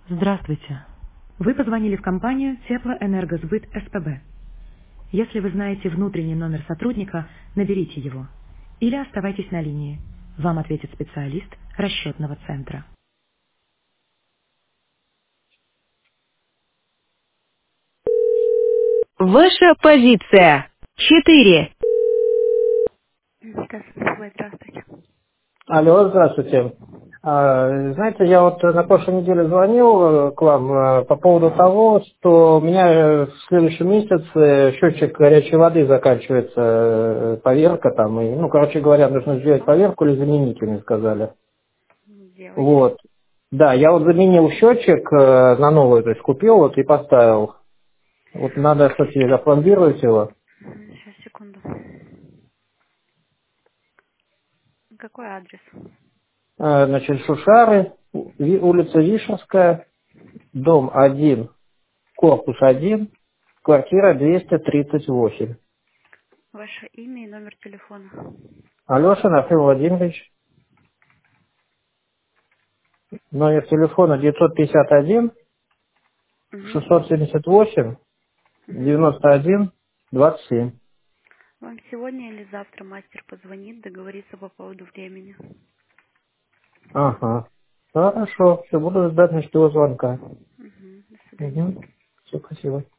Здравствуйте. Вы позвонили в компанию Теплоэнергосбыт СПБ. Если вы знаете внутренний номер сотрудника, наберите его. Или оставайтесь на линии. Вам ответит специалист расчетного центра. Ваша позиция. 4. Здравствуйте. Алло, здравствуйте. Знаете, я вот на прошлой неделе звонил к вам по поводу того, что у меня в следующем месяце счетчик горячей воды заканчивается, поверка там, и, ну, короче говоря, нужно сделать поверку или заменить, мне сказали. Делайте. Вот. Да, я вот заменил счетчик на новый, то есть купил вот и поставил. Вот надо, кстати, опломбировать его. Сейчас, секунду. Какой адрес? Значит, Шушары, улица Вишенская, дом 1, корпус 1, квартира 238. Ваше имя и номер телефона. Алеша Артем Владимирович, номер телефона 951 Угу. 678 Угу. 91 27. Вам сегодня или завтра мастер позвонит, договориться по поводу времени. Ага. Хорошо, все, буду ждать, значит, его звонка. Угу. До свидания. Угу. Все, спасибо.